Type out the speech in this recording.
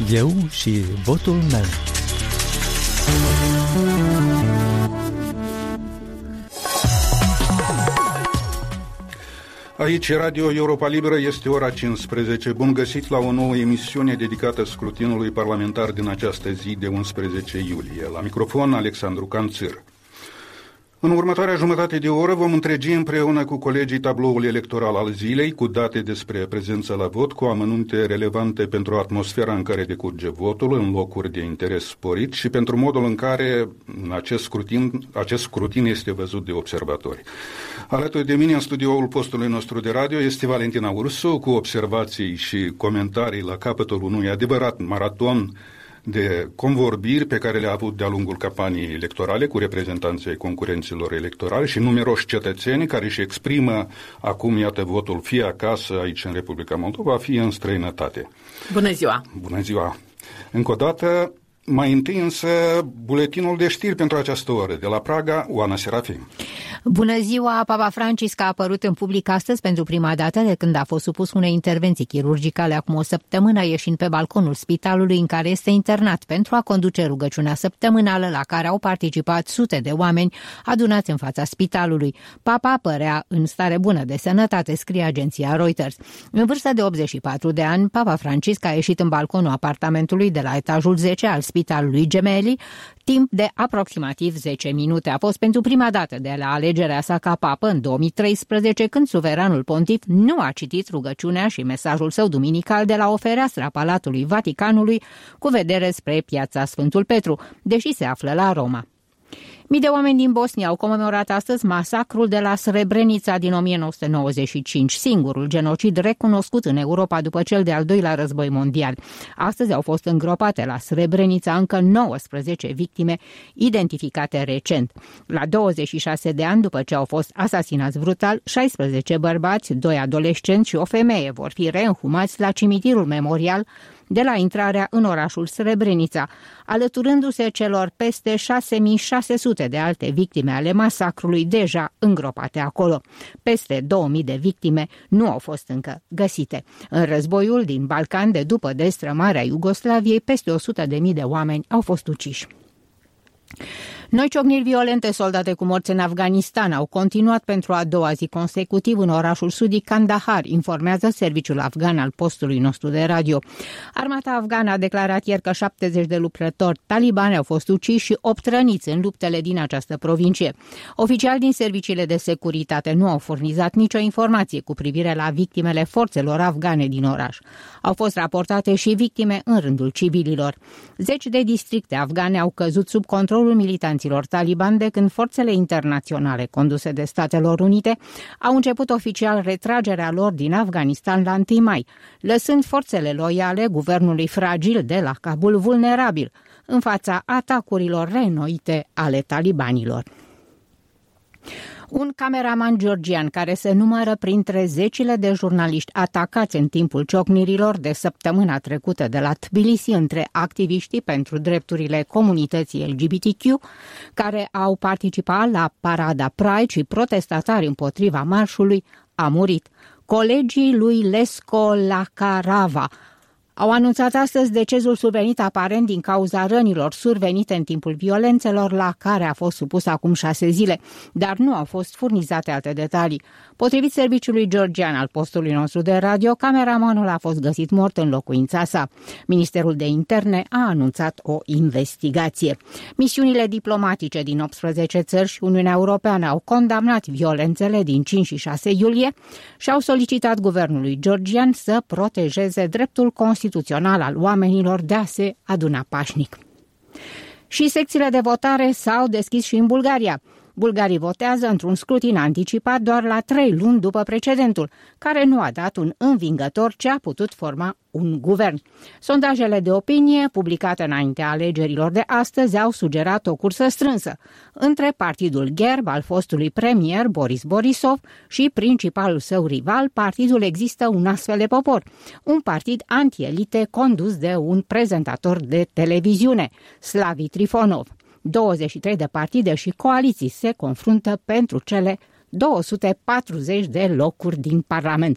Eu și votul meu. Aici, Radio Europa Liberă, este ora 15. Bun găsit la o nouă emisiune dedicată scrutinului parlamentar din această zi de 11 iulie. La microfon, Alexandru Canțir. În următoarea jumătate de oră vom întregi împreună cu colegii tabloul electoral al zilei, cu date despre prezență la vot, cu amănunte relevante pentru atmosfera în care decurge votul, în locuri de interes sporit și pentru modul în care acest scrutin este văzut de observatori. Alături de mine în studioul postului nostru de radio este Valentina Ursu, cu observații și comentarii la capătul unui adevărat maraton de convorbiri pe care le-a avut de-a lungul campaniei electorale cu reprezentanții ai concurenților electorali și numeroși cetățeni care își exprimă acum, iată, votul fie acasă aici în Republica Moldova, fie în străinătate. Bună ziua! Bună ziua! Încă o dată, mai întâi însă, buletinul de știri pentru această oră. De la Praga, Oana Serafim. Bună ziua! Papa Francisc a apărut în public astăzi pentru prima dată de când a fost supus unei intervenții chirurgicale acum o săptămână, ieșind pe balconul spitalului în care este internat pentru a conduce rugăciunea săptămânală la care au participat sute de oameni adunați în fața spitalului. Papa părea în stare bună de sănătate, scrie agenția Reuters. În vârstă de 84 de ani, Papa Francisc a ieșit în balconul apartamentului de la etajul 10 al spitalului Gemelli timp de aproximativ 10 minute. A fost pentru prima dată de la alegerea sa ca papă în 2013, când suveranul pontif nu a citit rugăciunea și mesajul său duminical de la o fereastră a Palatului Vaticanului cu vedere spre piața Sfântul Petru, deși se află la Roma. Mii de oameni din Bosnia au comemorat astăzi masacrul de la Srebrenica din 1995, singurul genocid recunoscut în Europa după cel de-al doilea război mondial. Astăzi au fost îngropate la Srebrenica încă 19 victime identificate recent. La 26 de ani după ce au fost asasinați brutal, 16 bărbați, 2 adolescenți și o femeie vor fi reînhumați la cimitirul memorial de la intrarea în orașul Srebrenica, alăturându-se celor peste 6600 de alte victime ale masacrului deja îngropate acolo. Peste 2000 de victime nu au fost încă găsite. În războiul din Balcan de după destrămarea Iugoslaviei, peste 100.000 de oameni au fost uciși. Noi ciocniri violente soldate cu morți în Afganistan au continuat pentru a doua zi consecutiv în orașul sudic Kandahar, informează serviciul afgan al postului nostru de radio. Armata afgană a declarat ieri că 70 de luptători talibani au fost uciși și 8 răniți în luptele din această provincie. Oficiali din serviciile de securitate nu au furnizat nicio informație cu privire la victimele forțelor afgane din oraș. Au fost raportate și victime în rândul civililor. 10 de districte afgane au căzut sub controlul militanților talibani de când forțele internaționale conduse de Statelor Unite au început oficial retragerea lor din Afganistan la 1 mai, lăsând forțele loiale guvernului fragil de la Kabul vulnerabil în fața atacurilor reînnoite ale talibanilor. Un cameraman georgian care se numără printre zecile de jurnaliști atacați în timpul ciocnirilor de săptămâna trecută de la Tbilisi între activiștii pentru drepturile comunității LGBTQ care au participat la parada Pride și protestatari împotriva marșului, a murit. Colegii lui Lesko Lacarava au anunțat astăzi decesul survenit aparent din cauza rănilor survenite în timpul violențelor la care a fost supus acum 6 zile, dar nu au fost furnizate alte detalii. Potrivit serviciului georgian al postului nostru de radio, cameramanul a fost găsit mort în locuința sa. Ministerul de Interne a anunțat o investigație. Misiunile diplomatice din 18 țări și Uniunea Europeană au condamnat violențele din 5 și 6 iulie și au solicitat guvernului georgian să protejeze dreptul constituțional al oamenilor de a se aduna pașnic. Și secțiile de votare s-au deschis și în Bulgaria. Bulgarii votează într-un scrutin anticipat doar la 3 luni după precedentul, care nu a dat un învingător ce a putut forma un guvern. Sondajele de opinie, publicate înaintea alegerilor de astăzi, au sugerat o cursă strânsă între partidul Gerb al fostului premier Boris Borisov și principalul său rival, partidul Există un astfel de popor, un partid antielite condus de un prezentator de televiziune, Slavi Trifonov. 23 de partide și coaliții se confruntă pentru cele 240 de locuri din Parlament.